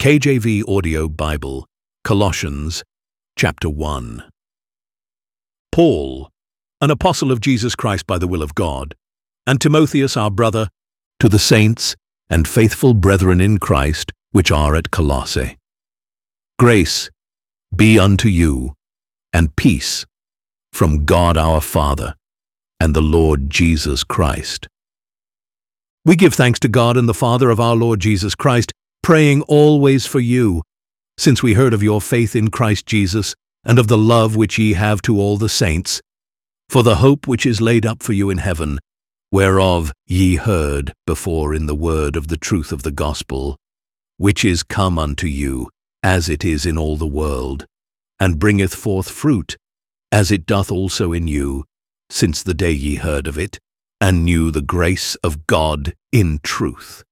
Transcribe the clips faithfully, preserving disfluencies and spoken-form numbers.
K J V Audio Bible, Colossians, chapter one. Paul, an apostle of Jesus Christ by the will of God, and Timotheus our brother, to the saints and faithful brethren in Christ which are at Colossae. Grace be unto you, and peace from God our Father and the Lord Jesus Christ. We give thanks to God and the Father of our Lord Jesus Christ, praying always for you, since we heard of your faith in Christ Jesus, and of the love which ye have to all the saints, for the hope which is laid up for you in heaven, whereof ye heard before in the word of the truth of the gospel, which is come unto you, as it is in all the world, and bringeth forth fruit, as it doth also in you, since the day ye heard of it, and knew the grace of God in truth.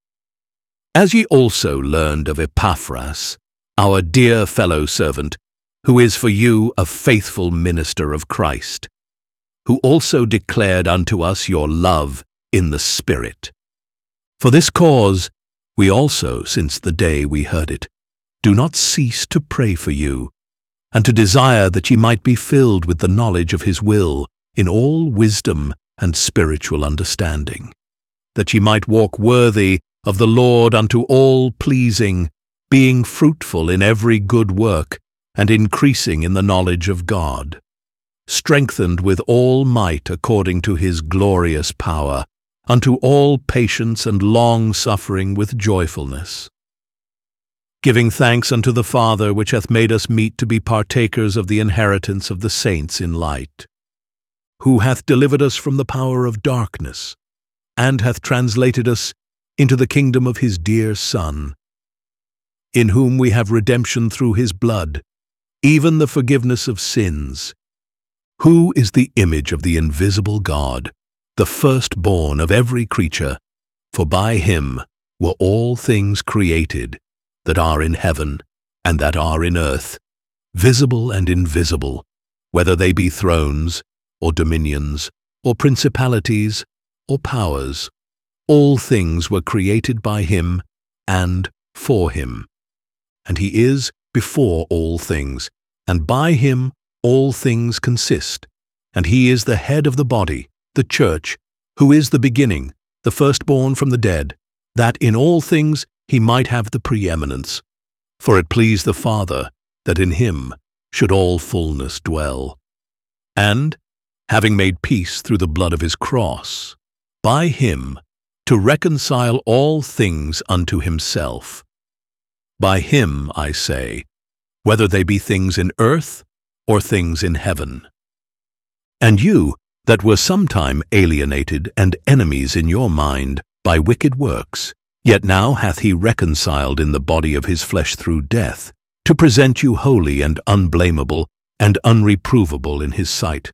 As ye also learned of Epaphras, our dear fellow servant, who is for you a faithful minister of Christ, who also declared unto us your love in the Spirit. For this cause we also, since the day we heard it, do not cease to pray for you, and to desire that ye might be filled with the knowledge of his will in all wisdom and spiritual understanding, that ye might walk worthy of the Lord unto all pleasing, being fruitful in every good work, and increasing in the knowledge of God, strengthened with all might according to his glorious power, unto all patience and long-suffering with joyfulness, giving thanks unto the Father which hath made us meet to be partakers of the inheritance of the saints in light, who hath delivered us from the power of darkness, and hath translated us into the kingdom of his dear Son, in whom we have redemption through his blood, even the forgiveness of sins, who is the image of the invisible God, the firstborn of every creature, for by him were all things created, that are in heaven and that are in earth, visible and invisible, whether they be thrones, or dominions, or principalities, or powers. All things were created by him and for him. And he is before all things, and by him all things consist. And he is the head of the body, the church, who is the beginning, the firstborn from the dead, that in all things he might have the preeminence. For it pleased the Father that in him should all fullness dwell. And, having made peace through the blood of his cross, by him to reconcile all things unto himself. By him, I say, whether they be things in earth or things in heaven. And you, that were sometime alienated and enemies in your mind by wicked works, yet now hath he reconciled in the body of his flesh through death, to present you holy and unblameable and unreprovable in his sight.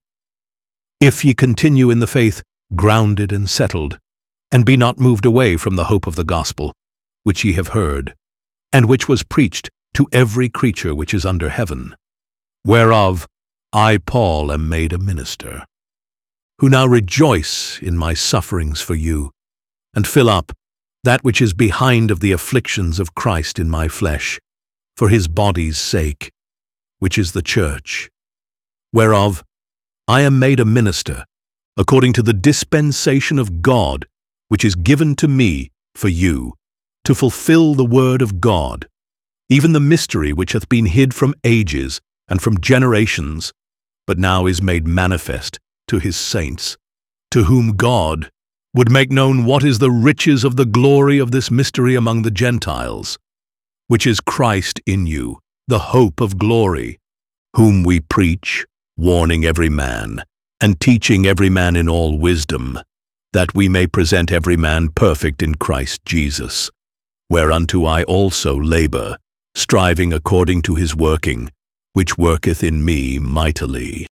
If ye continue in the faith, grounded and settled, and be not moved away from the hope of the gospel, which ye have heard, and which was preached to every creature which is under heaven, whereof I, Paul, am made a minister, who now rejoice in my sufferings for you, and fill up that which is behind of the afflictions of Christ in my flesh, for his body's sake, which is the church, whereof I am made a minister, according to the dispensation of God, which is given to me for you, to fulfill the word of God, even the mystery which hath been hid from ages and from generations, but now is made manifest to his saints, to whom God would make known what is the riches of the glory of this mystery among the Gentiles, which is Christ in you, the hope of glory, whom we preach, warning every man, and teaching every man in all wisdom, that we may present every man perfect in Christ Jesus, whereunto I also labor, striving according to his working, which worketh in me mightily.